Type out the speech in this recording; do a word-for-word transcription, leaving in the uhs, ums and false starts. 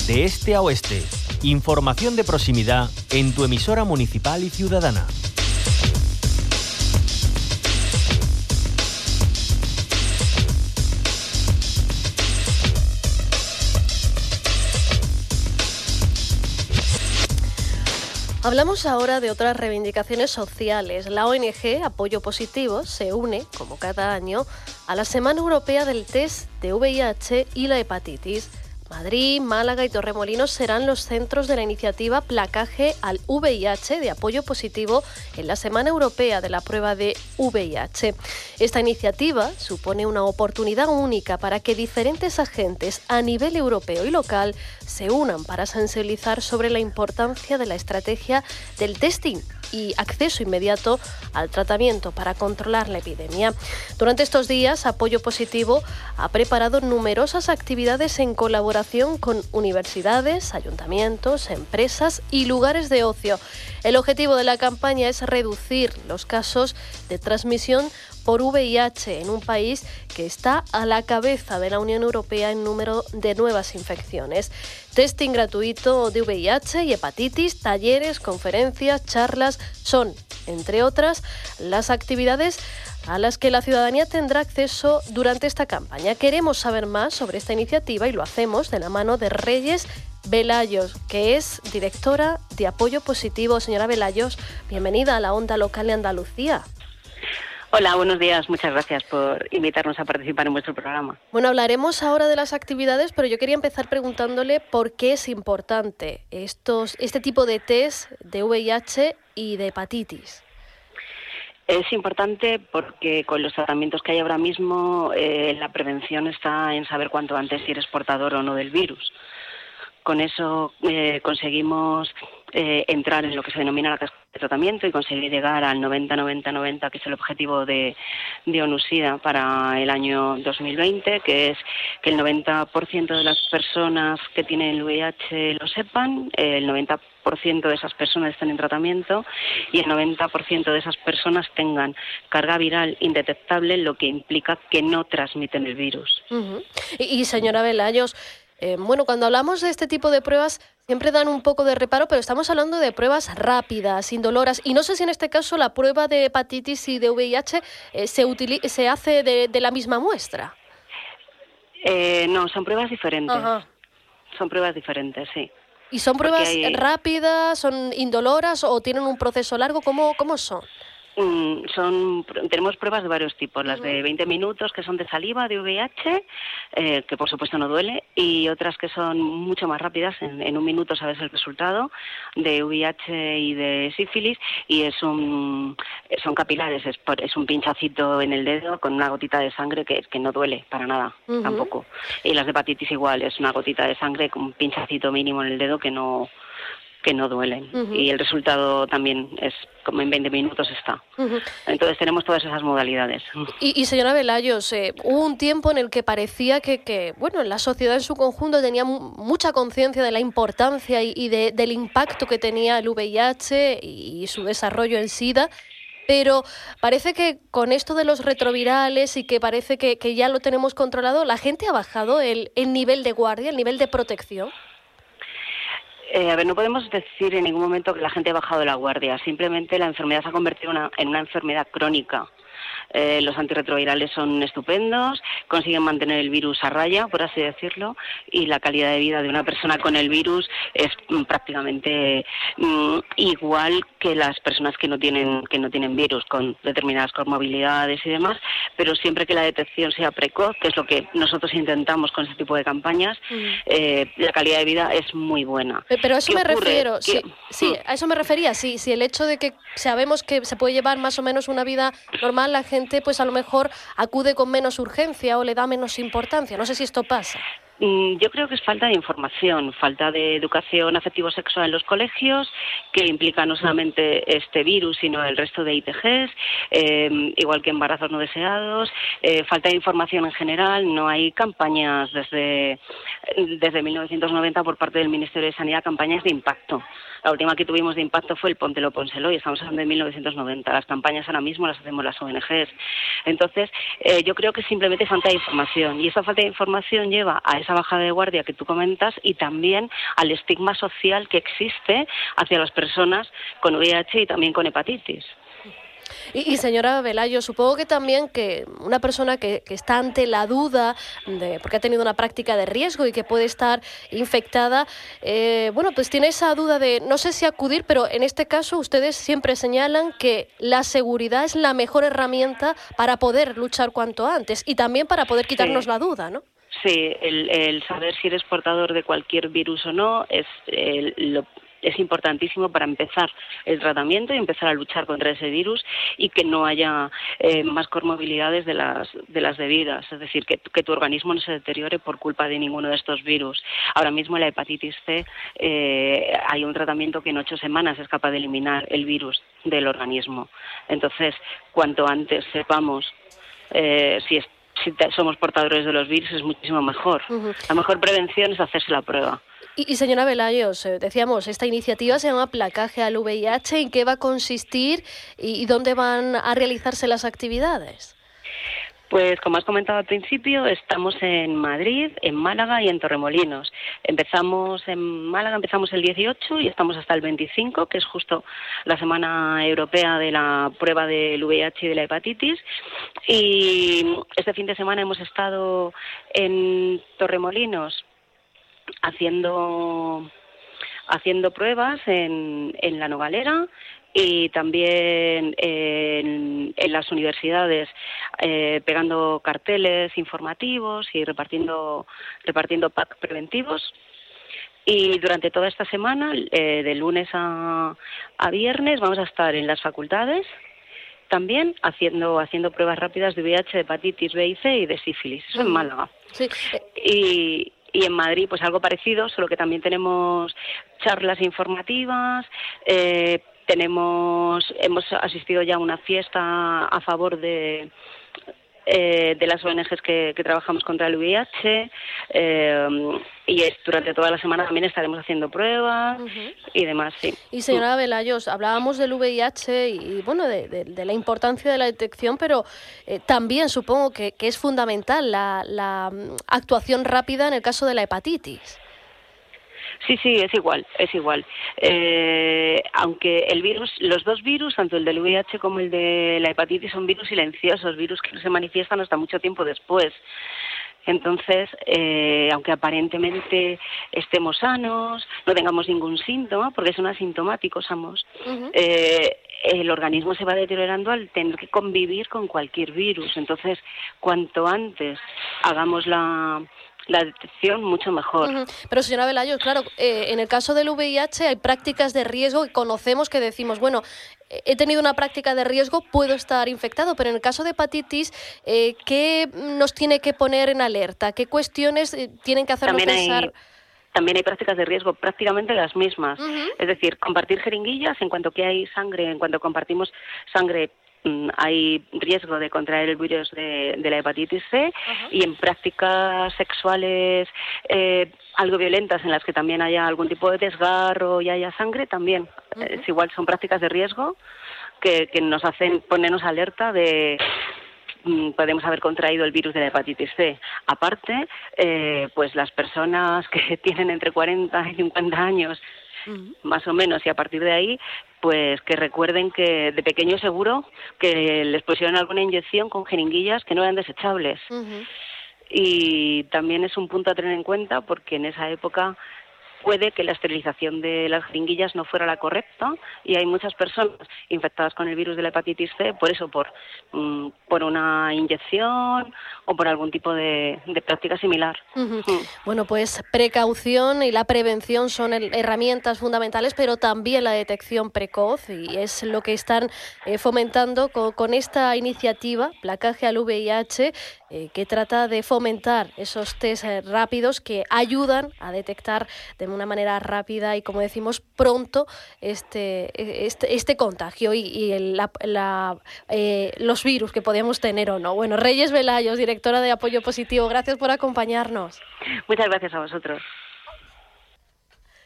de este a oeste. Información de proximidad en tu emisora municipal y ciudadana. Hablamos ahora de otras reivindicaciones sociales. La O N G Apoyo Positivo se une, como cada año, a la Semana Europea del Test de V I H y la hepatitis. Madrid, Málaga y Torremolinos serán los centros de la iniciativa Placaje al V I H de apoyo positivo en la Semana Europea de la Prueba de V I H. Esta iniciativa supone una oportunidad única para que diferentes agentes a nivel europeo y local se unan para sensibilizar sobre la importancia de la estrategia del testing y acceso inmediato al tratamiento para controlar la epidemia. Durante estos días, Apoyo Positivo ha preparado numerosas actividades en colaboración con universidades, ayuntamientos, empresas y lugares de ocio. El objetivo de la campaña es reducir los casos de transmisión por V I H en un país que está a la cabeza de la Unión Europea en número de nuevas infecciones. Testing gratuito de V I H y hepatitis, talleres, conferencias, charlas son, entre otras, las actividades a las que la ciudadanía tendrá acceso durante esta campaña. Queremos saber más sobre esta iniciativa y lo hacemos de la mano de Reyes Velayos, que es directora de Apoyo Positivo. Señora Velayos, bienvenida a la Onda Local de Andalucía. Hola, buenos días. Muchas gracias por invitarnos a participar en vuestro programa. Bueno, hablaremos ahora de las actividades, pero yo quería empezar preguntándole por qué es importante estos, este tipo de test de V I H y de hepatitis. Es importante porque con los tratamientos que hay ahora mismo, eh, la prevención está en saber cuanto antes si eres portador o no del virus. Con eso eh, conseguimos eh, entrar en lo que se denomina la cascada de tratamiento y conseguir llegar al noventa noventa noventa, que es el objetivo de, de ONUSIDA para el año dos mil veinte, que es que el noventa por ciento de las personas que tienen el V I H lo sepan, el noventa por ciento de esas personas estén en tratamiento y el noventa por ciento de esas personas tengan carga viral indetectable, lo que implica que no transmiten el virus. Uh-huh. Y, y señora Velayos, Eh, bueno, cuando hablamos de este tipo de pruebas siempre dan un poco de reparo, pero estamos hablando de pruebas rápidas, indoloras, y no sé si en este caso la prueba de hepatitis y de V I H eh, se, utili- se hace de, de la misma muestra. Eh, no, son pruebas diferentes. Ajá. Son pruebas diferentes, sí. ¿Y son pruebas hay... rápidas, son indoloras o tienen un proceso largo? ¿Cómo, cómo son? Mm, son tenemos pruebas de varios tipos, las de veinte minutos que son de saliva de V I H, eh, que por supuesto no duele, y otras que son mucho más rápidas, en, en un minuto sabes el resultado, de V I H y de sífilis, y es un son capilares, es, por, es un pinchacito en el dedo con una gotita de sangre que, que no duele para nada, uh-huh. tampoco. Y las de hepatitis igual, es una gotita de sangre con un pinchacito mínimo en el dedo que no que no duelen. Uh-huh. Y el resultado también es como en veinte minutos está. Uh-huh. Entonces tenemos todas esas modalidades. Y, y señora Velayos, eh, hubo un tiempo en el que parecía que, que bueno, la sociedad en su conjunto tenía m- mucha conciencia de la importancia y, y de, del impacto que tenía el V I H y, y su desarrollo en SIDA, pero parece que con esto de los retrovirales y que parece que, que ya lo tenemos controlado, ¿la gente ha bajado el, el nivel de guardia, el nivel de protección? Eh, a ver, no podemos decir en ningún momento que la gente ha bajado la guardia. Simplemente la enfermedad se ha convertido en una, en una enfermedad crónica. Eh, los antirretrovirales son estupendos, consiguen mantener el virus a raya, por así decirlo, y la calidad de vida de una persona con el virus es mm, prácticamente mm, igual que las personas que no tienen que no tienen virus, con determinadas comorbilidades y demás, pero siempre que la detección sea precoz, que es lo que nosotros intentamos con este tipo de campañas, mm. eh, la calidad de vida es muy buena. Pero a eso me ocurre? refiero, sí, ¿Qué? sí, a eso me refería, sí, sí, el hecho de que sabemos que se puede llevar más o menos una vida normal, la gente pues a lo mejor acude con menos urgencia o le da menos importancia. No sé si esto pasa. Yo creo que es falta de información, falta de educación afectivo-sexual en los colegios, que implica no solamente este virus, sino el resto de I T Gs, eh, igual que embarazos no deseados, eh, falta de información en general. No hay campañas desde, desde mil novecientos noventa por parte del Ministerio de Sanidad, campañas de impacto. La última que tuvimos de impacto fue el Póntelo, Pónselo, y estamos hablando de mil novecientos noventa. Las campañas ahora mismo las hacemos las O N Gs. Entonces, eh, yo creo que simplemente falta de información, y esa falta de información lleva a esa bajada de guardia que tú comentas y también al estigma social que existe hacia las personas con V I H y también con hepatitis. Y, y señora Velayo, supongo que también que una persona que, que está ante la duda, de, porque ha tenido una práctica de riesgo y que puede estar infectada, eh, bueno, pues tiene esa duda de no sé si acudir, pero en este caso ustedes siempre señalan que la seguridad es la mejor herramienta para poder luchar cuanto antes y también para poder quitarnos Sí. la duda, ¿no? Sí, el, el saber si eres portador de cualquier virus o no es el, lo es importantísimo para empezar el tratamiento y empezar a luchar contra ese virus y que no haya eh, más comorbilidades de las de las debidas, es decir, que, que tu organismo no se deteriore por culpa de ninguno de estos virus. Ahora mismo en la hepatitis C eh, hay un tratamiento que en ocho semanas es capaz de eliminar el virus del organismo. Entonces, cuanto antes sepamos eh, si es, si te, somos portadores de los virus, es muchísimo mejor. Uh-huh. La mejor prevención es hacerse la prueba. Y, y señora Velayos, eh, decíamos, esta iniciativa se llama Placaje al V I H. ¿En qué va a consistir y, y dónde van a realizarse las actividades? Pues como has comentado al principio, estamos en Madrid, en Málaga y en Torremolinos. Empezamos en Málaga, empezamos el dieciocho y estamos hasta el veinticinco, que es justo la Semana Europea de la prueba del V I H y de la hepatitis. Y este fin de semana hemos estado en Torremolinos haciendo haciendo pruebas en, en La Nogalera y también en, en las universidades eh, pegando carteles informativos y repartiendo repartiendo packs preventivos. Y durante toda esta semana, eh, de lunes a, a viernes, vamos a estar en las facultades también haciendo haciendo pruebas rápidas de V I H, de hepatitis B y C y de sífilis. Eso en Málaga. Sí. Y Y en Madrid, pues algo parecido, solo que también tenemos charlas informativas, eh, tenemos, hemos asistido ya a una fiesta a favor de, eh, de las O N Ges que, que trabajamos contra el V I H, eh, y es, durante toda la semana también estaremos haciendo pruebas uh-huh. y demás, sí. Y señora Velayos, hablábamos del V I H y, y bueno, de, de, de la importancia de la detección, pero eh, también supongo que, que es fundamental la, la actuación rápida en el caso de la hepatitis. Sí, sí, es igual, es igual. Eh, aunque el virus, los dos virus, tanto el del V I H como el de la hepatitis, son virus silenciosos, virus que no se manifiestan hasta mucho tiempo después. Entonces, eh, aunque aparentemente estemos sanos, no tengamos ningún síntoma, porque son asintomáticos ambos, uh-huh. eh, el organismo se va deteriorando al tener que convivir con cualquier virus. Entonces, cuanto antes hagamos la... la detección, mucho mejor. Uh-huh. Pero señora Velayos, claro, eh, en el caso del V I H hay prácticas de riesgo que conocemos que decimos, bueno, he tenido una práctica de riesgo, puedo estar infectado, pero en el caso de hepatitis, eh, ¿qué nos tiene que poner en alerta? ¿Qué cuestiones eh, tienen que hacernos También pensar? Hay... También hay prácticas de riesgo, prácticamente las mismas. Uh-huh. Es decir, compartir jeringuillas en cuanto que hay sangre, en cuanto compartimos sangre, hay riesgo de contraer el virus de, de la hepatitis C. Uh-huh. Y en prácticas sexuales eh, algo violentas en las que también haya algún tipo de desgarro y haya sangre, también uh-huh. es igual, son prácticas de riesgo que, que nos hacen ponernos alerta de mm, podemos haber contraído el virus de la hepatitis C. Aparte, eh, pues las personas que tienen entre cuarenta y cincuenta años, uh-huh. más o menos, y a partir de ahí, pues que recuerden que de pequeño seguro que les pusieron alguna inyección con jeringuillas que no eran desechables. Uh-huh. Y también es un punto a tener en cuenta porque en esa época puede que la esterilización de las jeringuillas no fuera la correcta y hay muchas personas infectadas con el virus de la hepatitis C, por eso, por, mm, por una inyección o por algún tipo de, de práctica similar. Uh-huh. Mm. Bueno, pues precaución y la prevención son el, herramientas fundamentales, pero también la detección precoz, y es lo que están eh, fomentando con, con esta iniciativa, Placaje al V I H, eh, que trata de fomentar esos test eh, rápidos que ayudan a detectar de una manera rápida y, como decimos, pronto este este, este contagio y, y el, la, la, eh, los virus que podíamos tener o no. Bueno, Reyes Velayos, directora de Apoyo Positivo, gracias por acompañarnos. Muchas gracias a vosotros.